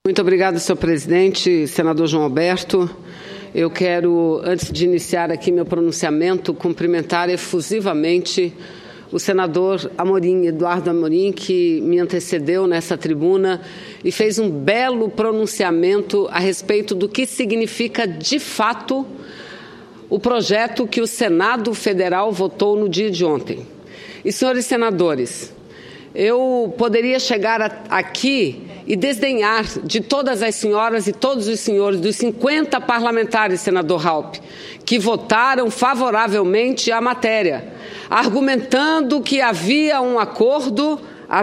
Muito obrigada, senhor presidente, senador João Alberto. Eu quero, antes de iniciar aqui meu pronunciamento, cumprimentar efusivamente o senador Amorim, Eduardo Amorim, que me antecedeu nessa tribuna e fez um belo pronunciamento a respeito do que significa, de fato, o projeto que o Senado Federal votou no dia de ontem. E, senhores senadores, eu poderia chegar aqui e desdenhar de todas as senhoras e todos os senhores, dos 50 parlamentares, senador Raupp, que votaram favoravelmente à matéria, argumentando que havia um acordo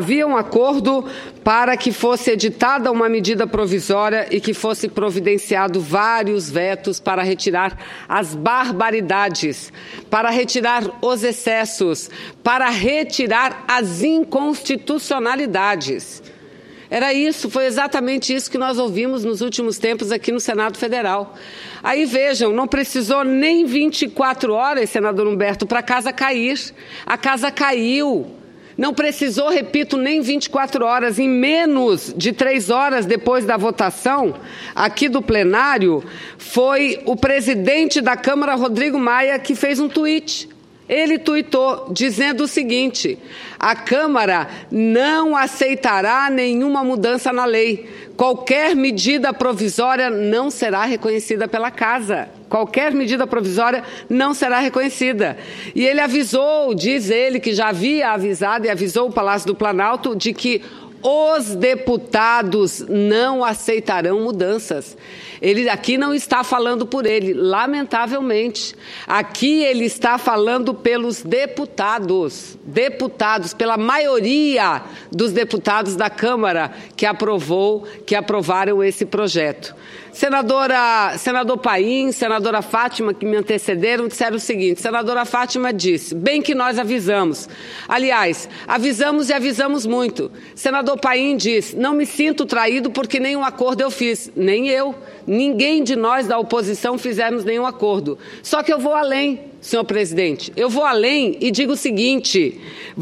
para que fosse editada uma medida provisória e que fosse providenciado vários vetos para retirar as barbaridades, para retirar os excessos, para retirar as inconstitucionalidades. Era isso, foi exatamente isso que nós ouvimos nos últimos tempos aqui no Senado Federal. Aí vejam, não precisou nem 24 horas, senador Humberto, para a casa cair. A casa caiu. Não precisou, repito, nem 24 horas. Em menos de 3 horas depois da votação, aqui do plenário, foi o presidente da Câmara, Rodrigo Maia, que fez um tweet. Ele tuitou dizendo o seguinte: a Câmara não aceitará nenhuma mudança na lei. Qualquer medida provisória não será reconhecida pela Casa. Qualquer medida provisória não será reconhecida. E ele avisou, diz ele que já havia avisado e avisou o Palácio do Planalto de que os deputados não aceitarão mudanças. Ele aqui não está falando por ele, lamentavelmente. Aqui ele está falando pelos deputados, pela maioria dos deputados da Câmara que aprovaram esse projeto. Senador Paim, senadora Fátima, que me antecederam, disseram o seguinte: senadora Fátima disse, bem que nós avisamos. Aliás, avisamos e avisamos muito. Senador Paim disse, não me sinto traído porque nenhum acordo eu fiz. Nem eu, ninguém de nós da oposição fizemos nenhum acordo. Só que eu vou além, senhor presidente. Eu vou além e digo o seguinte,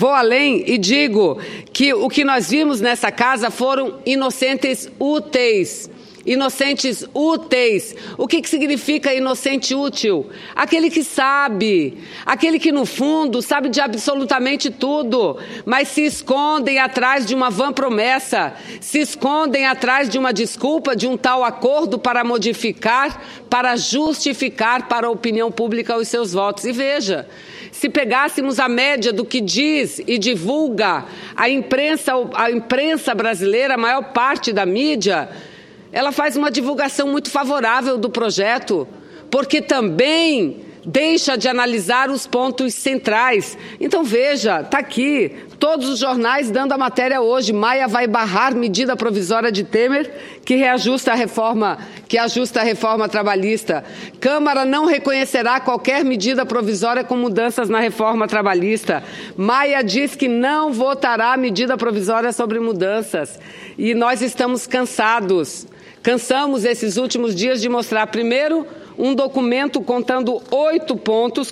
que o que nós vimos nessa casa foram inocentes úteis. Inocentes úteis. O que significa inocente útil? Aquele que sabe, aquele que no fundo sabe de absolutamente tudo, mas se escondem atrás de uma vã promessa, se escondem atrás de uma desculpa, de um tal acordo para modificar, para justificar para a opinião pública os seus votos. E veja, se pegássemos a média do que diz e divulga a imprensa brasileira, a maior parte da mídia, ela faz uma divulgação muito favorável do projeto, porque também deixa de analisar os pontos centrais. Então, veja, está aqui, todos os jornais dando a matéria hoje. Maia vai barrar medida provisória de Temer, que ajusta a reforma trabalhista. Câmara não reconhecerá qualquer medida provisória com mudanças na reforma trabalhista. Maia diz que não votará medida provisória sobre mudanças. E nós estamos cansados. Cansamos esses últimos dias de mostrar, primeiro, um documento contendo 8 pontos,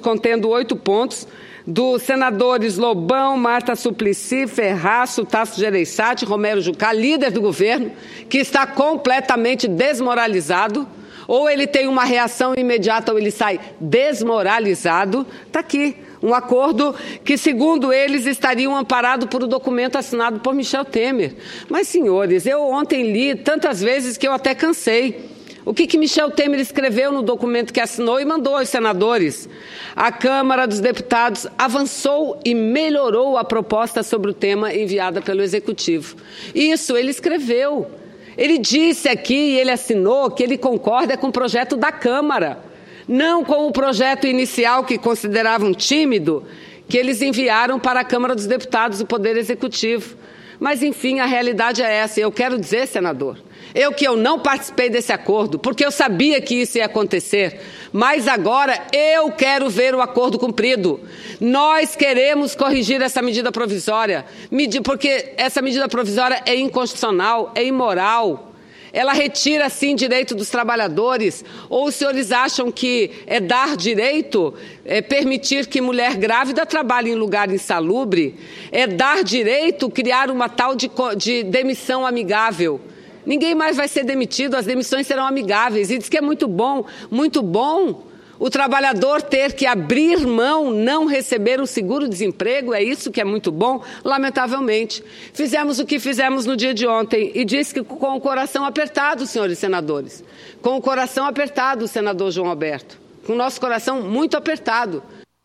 dos senadores Lobão, Marta Suplicy, Ferraço, Tasso Gereissati, Romero Jucá, líder do governo, que está completamente desmoralizado. Ou ele tem uma reação imediata ou ele sai desmoralizado. Está aqui. Um acordo que, segundo eles, estariam amparados por um documento assinado por Michel Temer. Mas, senhores, eu ontem li tantas vezes que eu até cansei. O que Michel Temer escreveu no documento que assinou e mandou aos senadores? A Câmara dos Deputados avançou e melhorou a proposta sobre o tema enviada pelo Executivo. Isso ele escreveu. Ele disse aqui, e ele assinou, que ele concorda com o projeto da Câmara. Não com o projeto inicial, que consideravam tímido, que eles enviaram para a Câmara dos Deputados, o Poder Executivo. Mas, enfim, a realidade é essa. Eu quero dizer, senador, eu não participei desse acordo, porque eu sabia que isso ia acontecer. Mas agora eu quero ver o acordo cumprido. Nós queremos corrigir essa medida provisória, porque essa medida provisória é inconstitucional, é imoral. Ela retira, sim, direito dos trabalhadores? Ou os senhores acham que é dar direito, permitir que mulher grávida trabalhe em lugar insalubre? É dar direito criar uma tal de demissão amigável? Ninguém mais vai ser demitido, as demissões serão amigáveis. E diz que é muito bom o trabalhador ter que abrir mão, não receber o seguro-desemprego, é isso que é muito bom? Lamentavelmente. Fizemos o que fizemos no dia de ontem e disse que com o coração apertado, senhores senadores, com o coração apertado, senador João Alberto, com o nosso coração muito apertado.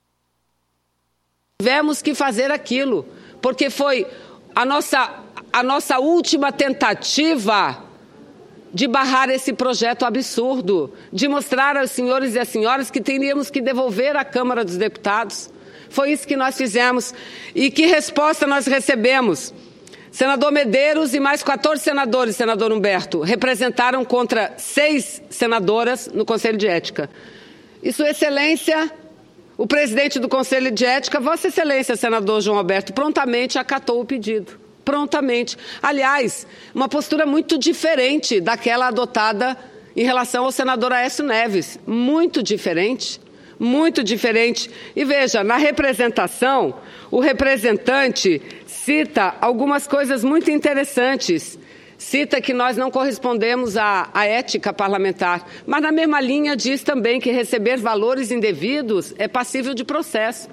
Tivemos que fazer aquilo, porque foi a nossa última tentativa de barrar esse projeto absurdo, de mostrar aos senhores e às senhoras que teríamos que devolver à Câmara dos Deputados. Foi isso que nós fizemos. E que resposta nós recebemos? Senador Medeiros e mais 14 senadores, senador Humberto, representaram contra 6 senadoras no Conselho de Ética. E Sua Excelência, o presidente do Conselho de Ética, Vossa Excelência, senador João Alberto, prontamente acatou o pedido. Prontamente. Aliás, uma postura muito diferente daquela adotada em relação ao senador Aécio Neves. Muito diferente, muito diferente. E veja, na representação, o representante cita algumas coisas muito interessantes. Cita que nós não correspondemos à ética parlamentar, mas na mesma linha diz também que receber valores indevidos é passível de processo.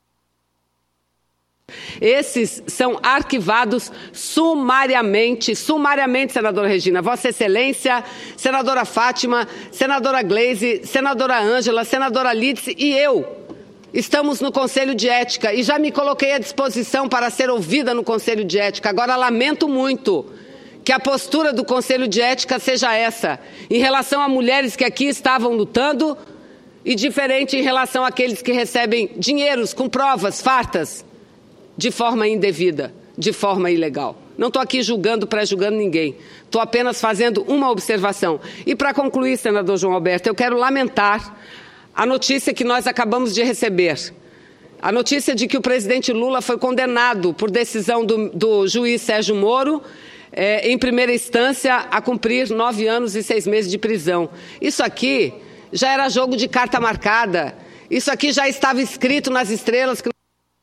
Esses são arquivados sumariamente, senadora Regina, Vossa Excelência, senadora Fátima, senadora Gleisi, senadora Ângela, senadora Lídice e eu estamos no Conselho de Ética e já me coloquei à disposição para ser ouvida no Conselho de Ética. Agora lamento muito que a postura do Conselho de Ética seja essa, em relação a mulheres que aqui estavam lutando e diferente em relação àqueles que recebem dinheiros com provas fartas, de forma indevida, de forma ilegal. Não estou aqui julgando, pré-julgando ninguém. Estou apenas fazendo uma observação. E para concluir, senador João Alberto, eu quero lamentar a notícia que nós acabamos de receber. A notícia de que o presidente Lula foi condenado por decisão do juiz Sérgio Moro, em primeira instância, a cumprir 9 anos e 6 meses de prisão. Isso aqui já era jogo de carta marcada. Isso aqui já estava escrito nas estrelas que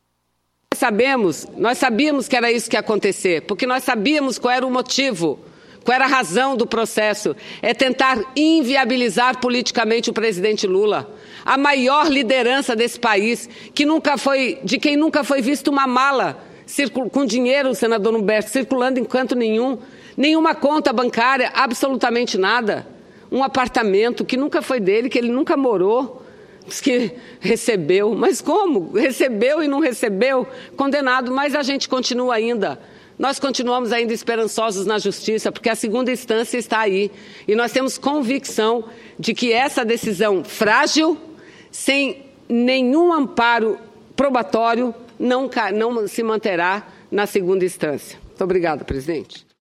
nós sabíamos que era isso que ia acontecer, porque nós sabíamos qual era o motivo, qual era a razão do processo. É tentar inviabilizar politicamente o presidente Lula, a maior liderança desse país, de quem nunca foi visto uma mala com dinheiro, senador Humberto, circulando em canto nenhum, nenhuma conta bancária, absolutamente nada. Um apartamento que nunca foi dele, que ele nunca morou. Que recebeu, mas como? Recebeu e não recebeu? Condenado, mas a gente continua ainda. Nós continuamos ainda esperançosos na justiça, porque a segunda instância está aí. E nós temos convicção de que essa decisão frágil, sem nenhum amparo probatório, não se manterá na segunda instância. Muito obrigada, presidente.